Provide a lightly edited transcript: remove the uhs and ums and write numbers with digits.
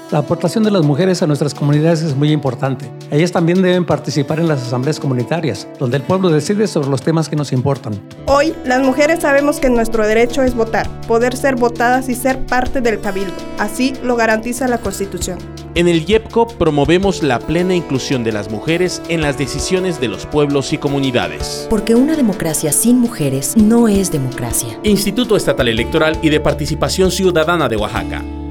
La aportación de las mujeres a nuestras comunidades es muy importante. Ellas también deben participar en las asambleas comunitarias, donde el pueblo decide sobre los temas que nos importan. Hoy, las mujeres sabemos que nuestro derecho es votar, poder ser votadas y ser parte del cabildo. Así lo garantiza la Constitución. En el IEPCO promovemos la plena inclusión de las mujeres en las decisiones de los pueblos y comunidades. Porque una democracia sin mujeres no es democracia. Instituto Estatal Electoral y de Participación Ciudadana de Oaxaca.